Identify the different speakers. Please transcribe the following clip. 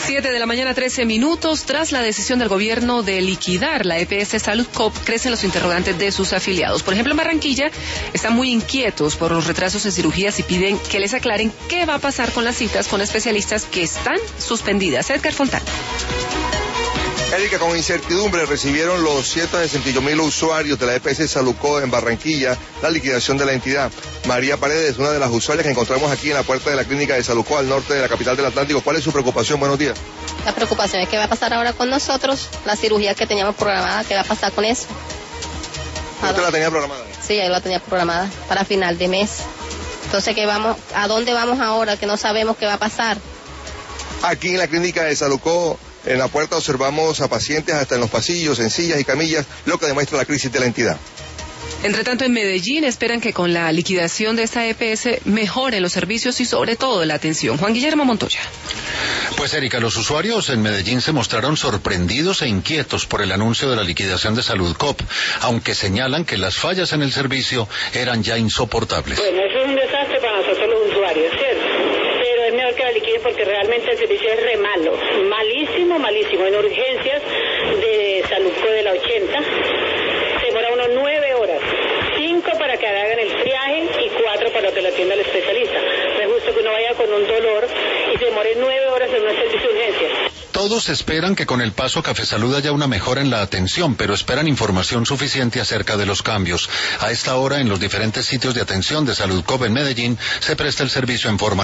Speaker 1: 7:13 a.m. Tras la decisión del gobierno de liquidar la EPS Salud Cop, crecen los interrogantes de sus afiliados. Por ejemplo, en Barranquilla están muy inquietos por los retrasos en cirugías y piden que les aclaren qué va a pasar con las citas con especialistas que están suspendidas. Edgar Fontana.
Speaker 2: Erika, con incertidumbre recibieron los 161.000 usuarios de la EPS Salucó en Barranquilla la liquidación de la entidad. María Paredes, una de las usuarias que encontramos aquí en la puerta de la clínica de Salucó, al norte de la capital del Atlántico. ¿Cuál es su preocupación? Buenos días.
Speaker 3: La preocupación es qué va a pasar ahora con nosotros, la cirugía que teníamos programada, qué va a pasar con eso.
Speaker 2: ¿Usted la tenía programada?
Speaker 3: Sí, yo la tenía programada para final de mes. Entonces, ¿a dónde vamos ahora? Que no sabemos qué va a pasar.
Speaker 2: Aquí en la clínica de Salucó, en la puerta observamos a pacientes hasta en los pasillos, en sillas y camillas, lo que demuestra la crisis de la entidad.
Speaker 1: Entre tanto, en Medellín esperan que con la liquidación de esta EPS mejoren los servicios y sobre todo la atención. Juan Guillermo Montoya.
Speaker 4: Pues Erika, los usuarios en Medellín se mostraron sorprendidos e inquietos por el anuncio de la liquidación de Salud Cop, aunque señalan que las fallas en el servicio eran ya insoportables.
Speaker 5: Bueno, eso es un desastre para nosotros los usuarios, ¿cierto? Pero es mejor que la liquide porque realmente el servicio es re malo, malísimo, malísimo. En urgencias de Salud Cop de la 80 se demora unos 9 horas, 5 para que hagan el triaje y 4 para que lo atienda el especialista. No es justo que uno vaya con un dolor y se demore 9 horas en un servicio de urgencias.
Speaker 4: Todos esperan que con el paso Café Salud haya una mejora en la atención, pero esperan información suficiente acerca de los cambios. A esta hora, en los diferentes sitios de atención de Salud Cop en Medellín, se presta el servicio en forma